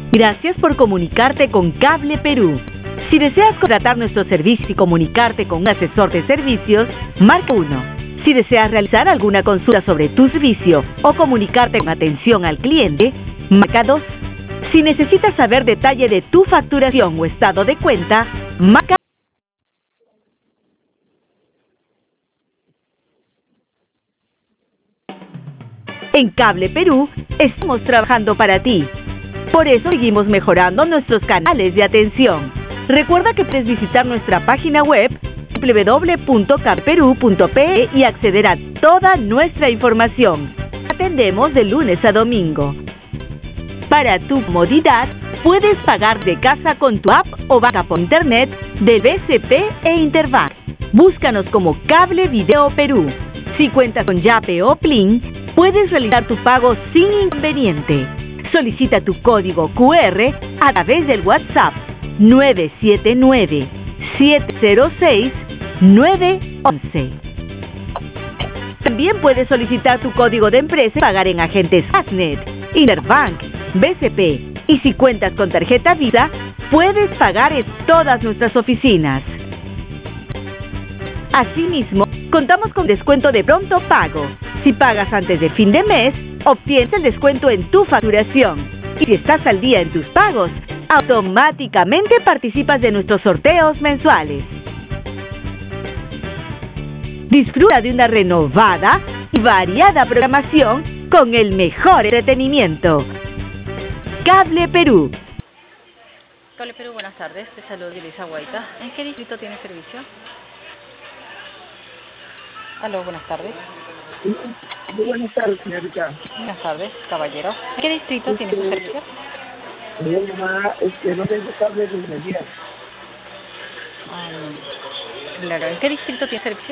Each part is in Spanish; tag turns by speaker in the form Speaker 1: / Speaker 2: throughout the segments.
Speaker 1: Gracias por comunicarte con Cable Perú. Si deseas contratar nuestro servicio y comunicarte con un asesor de servicios, marca 1. Si deseas realizar alguna consulta sobre tu servicio o comunicarte con atención al cliente, marca 2. Si necesitas saber detalle de tu facturación o estado de cuenta, marca. En Cable Perú estamos trabajando para ti. Por eso seguimos mejorando nuestros canales de atención. Recuerda que puedes visitar nuestra página web www.cableperu.pe y acceder a toda nuestra información. Atendemos de lunes a domingo. Para tu comodidad, puedes pagar de casa con tu app o banca por internet de BCP e Interbank. Búscanos como Cable Video Perú. Si cuentas con Yape o Plin, puedes realizar tu pago sin inconveniente. Solicita tu código QR a través del WhatsApp 979-706-911. También puedes solicitar tu código de empresa y pagar en agentes Fastnet, Interbank, BCP. Y si cuentas con tarjeta Visa, puedes pagar en todas nuestras oficinas. Asimismo, contamos con descuento de pronto pago. Si pagas antes de fin de mes, obtienes el descuento en tu facturación. Y si estás al día en tus pagos, automáticamente participas de nuestros sorteos mensuales. Disfruta de una renovada y variada programación con el mejor entretenimiento. Cable Perú.
Speaker 2: Cable Perú, buenas tardes. Te saludo Elisa Guaita. ¿En qué distrito tiene servicio? Aló, buenas tardes.
Speaker 3: Muy buenas tardes, señorita.
Speaker 2: Buenas tardes, caballero. ¿En qué distrito tiene su servicio?
Speaker 3: Mi mamá no tengo cable desde ayer.
Speaker 2: Claro, ¿en qué distrito tiene servicio?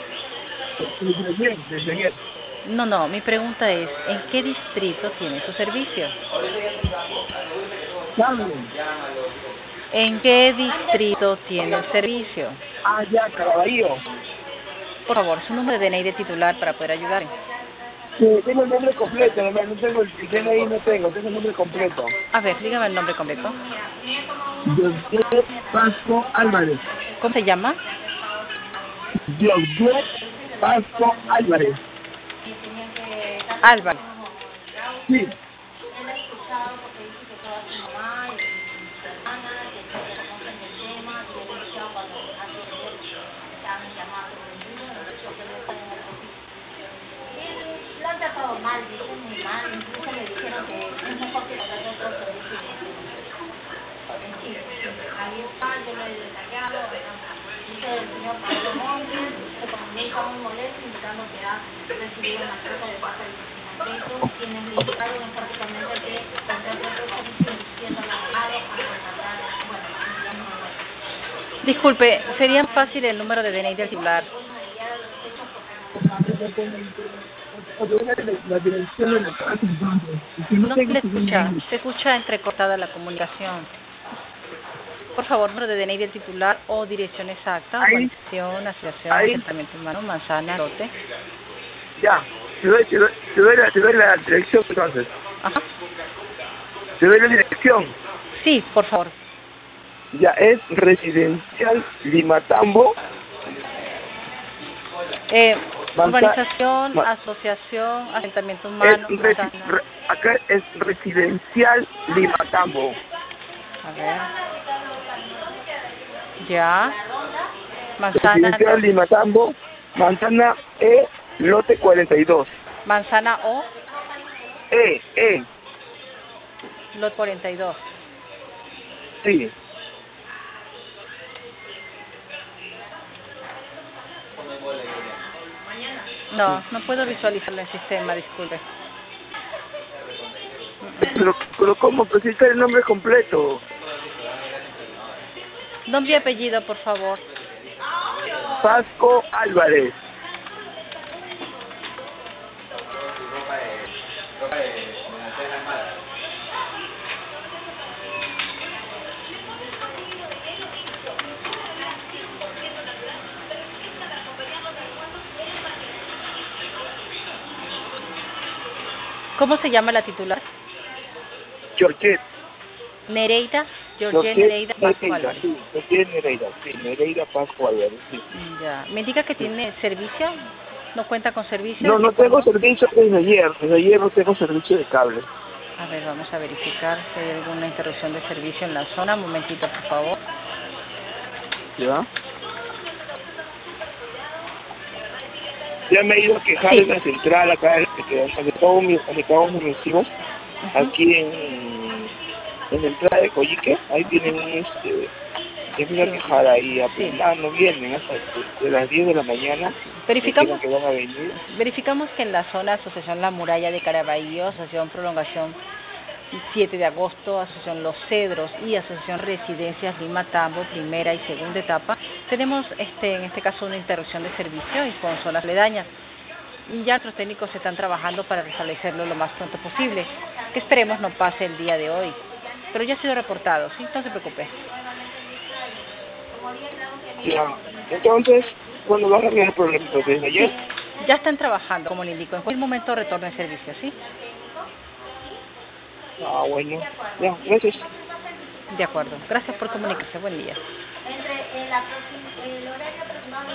Speaker 3: Desde ayer.
Speaker 2: No, mi pregunta es, ¿en qué distrito tiene su servicio?
Speaker 3: Cable.
Speaker 2: ¿En qué distrito tiene el servicio?
Speaker 3: Ah, ya, Caraballo.
Speaker 2: Por favor, su número de DNI de titular para poder ayudar.
Speaker 3: Sí, tengo el nombre completo, no tengo el DNI, tengo el nombre completo.
Speaker 2: A ver, dígame el nombre completo.
Speaker 3: José Pasco Álvarez.
Speaker 2: ¿Cómo se llama?
Speaker 3: José Pasco Álvarez.
Speaker 2: Álvarez.
Speaker 3: Sí.
Speaker 4: Todo mal, dice muy mal, incluso le dijeron que es mejor que pagar otro servicio. Ahí está, yo lo he detallado, dice el señor Pablo Montes, se comunica muy molesto indicando que ha recibido una carta de parte del financiero, quienes le indicaron enfáticamente que contratar otro servicio siendo llamado a contratar, bueno, digamos.
Speaker 2: Disculpe, sería fácil el número de DNI del titular.
Speaker 3: La dirección de la casa, entonces.
Speaker 2: No se le escucha, se escucha entrecortada la comunicación. Por favor, número de DNI del titular o dirección exacta, organización, asociación, asentamiento humano, manzana, lote.
Speaker 3: Ya, te doy la dirección entonces.
Speaker 2: Ajá.
Speaker 3: Te doy la dirección.
Speaker 2: Sí, por favor.
Speaker 3: Ya, es Residencial Limatambo.
Speaker 2: Urbanización, asociación, asentamiento humano,
Speaker 3: acá es Residencial Limatambo.
Speaker 2: A ver. Ya. Manzana.
Speaker 3: Residencial Limatambo, manzana E, lote 42.
Speaker 2: Manzana O.
Speaker 3: E.
Speaker 2: Lote 42.
Speaker 3: Sí.
Speaker 2: No puedo visualizarlo en el sistema, disculpe.
Speaker 3: Pero ¿cómo? Pues está el nombre completo.
Speaker 2: Nombre y apellido, por favor.
Speaker 3: Pasco Álvarez.
Speaker 2: ¿Cómo se llama la titular?
Speaker 3: Georgette.
Speaker 2: Nereida, Georgie Nereida Pascual Álvarez.
Speaker 3: Sí, Georgie Nereida, sí, Nereida Pascual Álvarez, sí.
Speaker 2: Ya. ¿Me indica que tiene servicio? ¿No cuenta con servicio?
Speaker 3: No, no tengo servicio desde ayer no tengo servicio de cable.
Speaker 2: A ver, vamos a verificar si hay alguna interrupción de servicio en la zona. Un momentito, por favor.
Speaker 3: ¿Ya? Ya me he ido a quejar
Speaker 2: Sí.
Speaker 3: en la central acá, donde pago mis recibos, aquí en la entrada de Coyique, ahí tienen ya me iba a quejar ahí, no vienen hasta de las 10 de la mañana,
Speaker 2: Verificamos
Speaker 3: que van a venir.
Speaker 2: Verificamos que en la zona Asociación La Muralla de Caraballo, Asociación Prolongación 7 de agosto, Asociación Los Cedros y Asociación Residencias Lima Tambo, primera y segunda etapa, tenemos en este caso una interrupción de servicio y con zonas aledañas. Ya nuestros técnicos están trabajando para restablecerlo lo más pronto posible, que esperemos no pase el día de hoy, pero ya ha sido reportado, ¿sí? No se preocupe.
Speaker 3: Ya. Entonces, ¿cuándo va a arreglar el problema? ¿Desde ayer?
Speaker 2: Sí, ya están trabajando, como le indico, en cualquier momento retorno el servicio, ¿sí?
Speaker 3: Ah, bueno. Ya, gracias.
Speaker 2: De acuerdo. Gracias por comunicarse. Buen día.
Speaker 4: Entre el horario